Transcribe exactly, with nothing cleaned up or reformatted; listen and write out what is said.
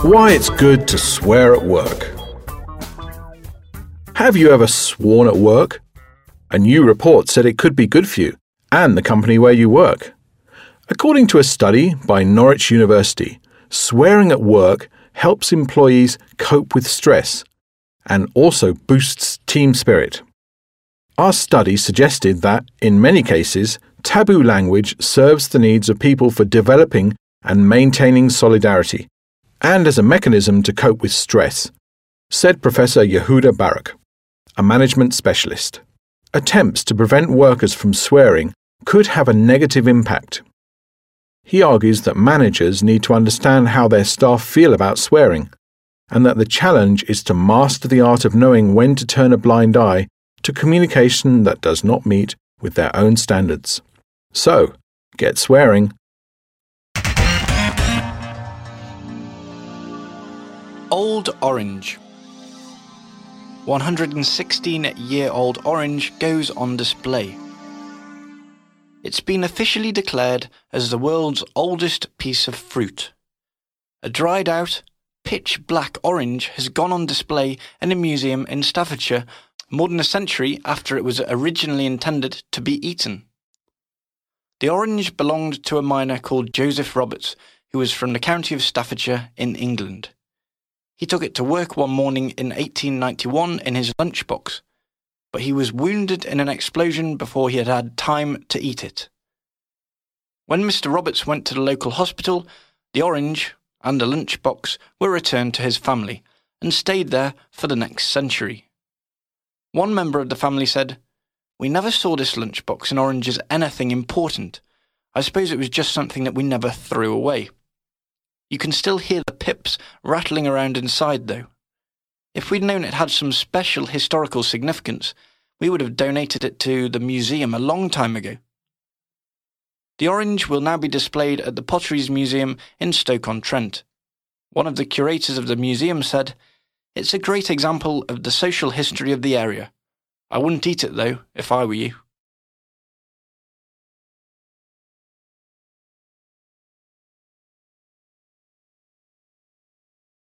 Why it's good to swear at work. Have you ever sworn at work? A new report said it could be good for you and the company where you work. According to a study by Norwich University, swearing at work helps employees cope with stress and also boosts team spirit. Our study suggested that, in many cases, taboo language serves the needs of people for developing and maintaining solidarity, and as a mechanism to cope with stress, said Professor Yehuda Barak, a management specialist. Attempts to prevent workers from swearing could have a negative impact. He argues that managers need to understand how their staff feel about swearing, and that the challenge is to master the art of knowing when to turn a blind eye to communication that does not meet with their own standards. So, get swearing. Old Orange. one hundred sixteen-year-old orange goes on display. It's been officially declared as the world's oldest piece of fruit. A dried-out, pitch-black orange has gone on display in a museum in Staffordshire more than a century after it was originally intended to be eaten. The orange belonged to a miner called Joseph Roberts, who was from the county of Staffordshire in England. He took it to work one morning in eighteen ninety-one in his lunchbox, but he was wounded in an explosion before he had had time to eat it. When Mister Roberts went to the local hospital, the orange and the lunchbox were returned to his family and stayed there for the next century. One member of the family said, "We never saw this lunchbox and orange as anything important. I suppose it was just something that we never threw away." You can still hear the pips rattling around inside, though. If we'd known it had some special historical significance, we would have donated it to the museum a long time ago. The orange will now be displayed at the Potteries Museum in Stoke-on-Trent. One of the curators of the museum said, "It's a great example of the social history of the area. I wouldn't eat it, though, if I were you."